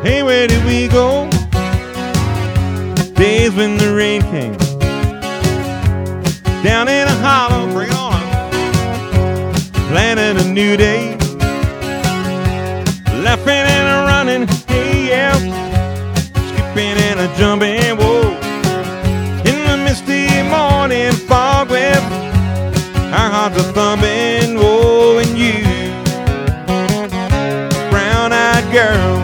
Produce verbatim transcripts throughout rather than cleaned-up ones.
Hey, where did we go? Days when the rain came down in a hollow, bring it on, planning a new day, laughing and a running, hey yeah, skipping and a jumping, whoa, in the misty morning fog with our hearts are thumping, whoa, and you, brown-eyed girl,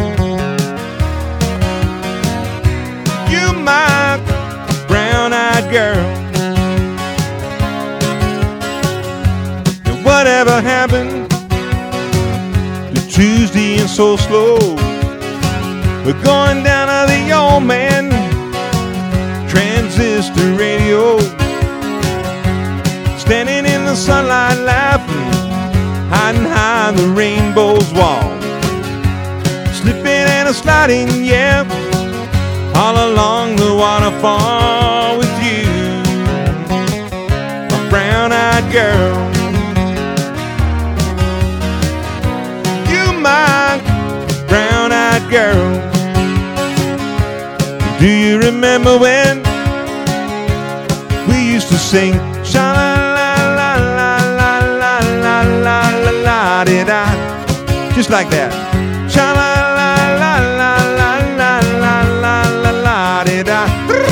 you my brown-eyed girl. And whatever happened to Tuesday and So Slow? We're going down to the old man transistor radio, standing in the sunlight laughing, hiding behind the rainbow's wall, slipping and a sliding, yeah, all along the waterfall with you, my brown-eyed girl. You my brown-eyed girl. Do you remember when we used to sing sha-la-la-la-la-la-la-la-la-la-la-la-da, just like that, sha-la-la-la-la-la-la-la-la-la-da.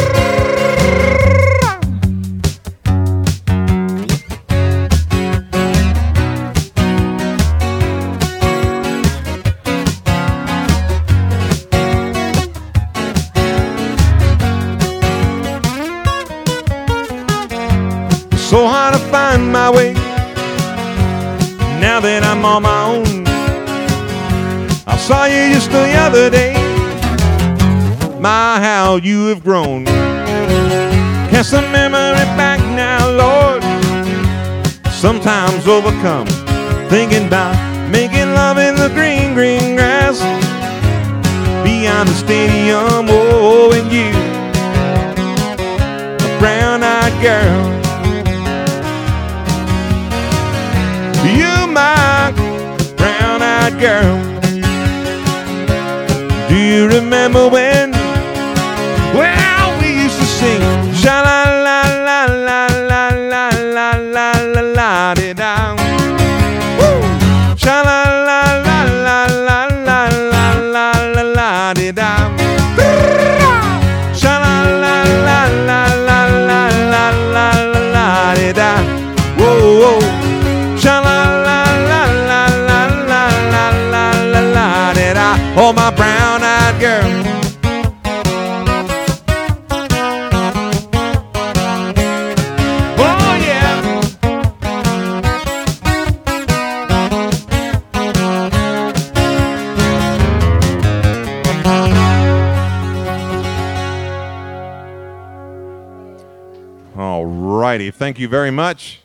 So hard to find my way now that I'm on my own. I saw you just the other day. My, how you have grown. Cast the memory back now, Lord. Sometimes overcome, thinking about making love in the green, green grass beyond the stadium. Oh, and you, a brown-eyed girl. You my brown-eyed girl. Do you remember when, well, we used to sing sha-la-la-la-la-la-la-la-la-la-la-da, woo, sha-la-la-la-la-la-la-la-la-la-da, sha-la-la-la-la-la-la-la-la-la-da, whoa, whoa. Sha-la-la-la-la-la-la-la-la-la-da-da. Oh, my brown-eyed girl. Oh, yeah. All righty. Thank you very much.